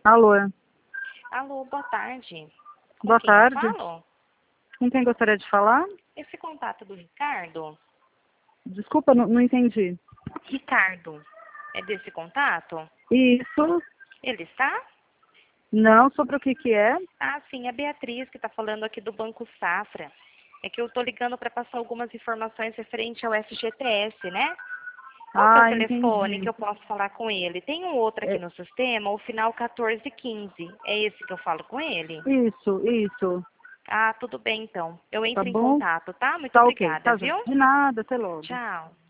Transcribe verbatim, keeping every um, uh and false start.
Alô, Alô, boa tarde. Com boa quem eu tarde. falo? Com quem gostaria de falar? Esse contato do Ricardo? Desculpa, não, não entendi. Ricardo, é desse contato? Isso, Ele está? não, sobre o que que é? Ah, sim, é a Beatriz que está falando aqui do Banco Safra. É que eu estou ligando para passar algumas informações referente ao F G T S, né? Qual que é o Ah, telefone que entendi. eu posso falar com ele? Tem um outro aqui É, no sistema, o final quatorze quinze. É esse que eu falo com ele? isso, isso, Ah, tudo bem então. Eu tá entro em bom? contato, tá? Muito Tá ok, obrigada, tá já. viu? De nada, até logo. Tchau.